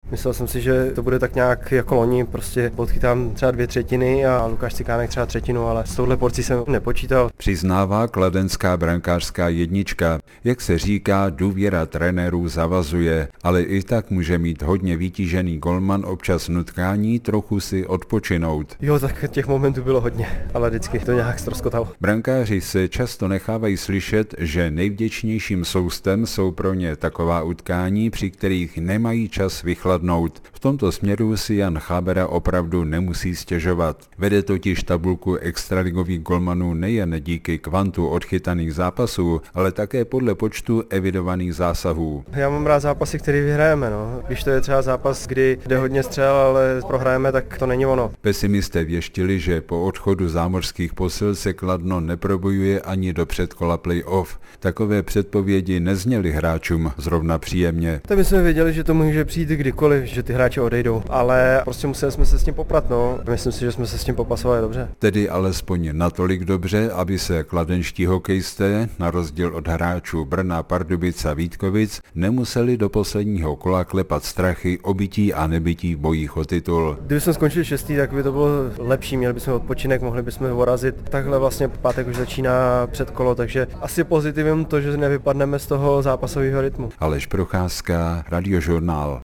Myslel jsem si, že to bude tak nějak jako loni, prostě odchytám třeba 2/3 a Lukáš Cikánek třeba 1/3, ale s touhle porcí jsem nepočítal. Přiznává kladenská brankářská jednička. Jak se říká, důvěra trenérů zavazuje, ale i tak může mít hodně vytížený golman občas nutkání trochu si odpočinout. Jo, tak těch momentů bylo hodně, ale vždycky to nějak ztroskotalo. Brankáři se často nechávají slyšet, že nejvděčnějším soustem jsou pro ně taková utkání, při kterých nemají čas vychladnout. V tomto směru si Jan Chábera opravdu nemusí stěžovat. Vede totiž tabulku extraligových golmanů nejen díky kvantu odchytaných zápasů, ale také podle počtu evidovaných zásahů. Já mám rád zápasy, které vyhrajeme. Když to je třeba zápas, kdy jde hodně střel, ale prohrajeme, tak to není ono. Pesimisté věštili, že po odchodu zámořských posil se Kladno neprobojuje ani do předkola play-off. Takové předpovědi nezněly hráčům zrovna příjemně. Tak my jsme věděli, že to může přijít kdykoliv, že ty hráči odejdou, ale prostě museli jsme se s tím poprat. Myslím si, že jsme se s tím popasovali dobře. Tedy alespoň natolik dobře, aby se kladenští hokejisté, na rozdíl od hráčů Brna, Pardubic a Vítkovic, nemuseli do posledního kola klepat strachy o bytí a nebytí v bojích o titul. Kdybychom skončili 6., tak by to bylo lepší, měli bychom odpočinek, mohli bychom vorazit. Takhle vlastně pátek už začíná předkolo, takže asi pozitivem to, že nevypadneme z toho zápasového rytmu. Aleš Procházka, Radiožurnál.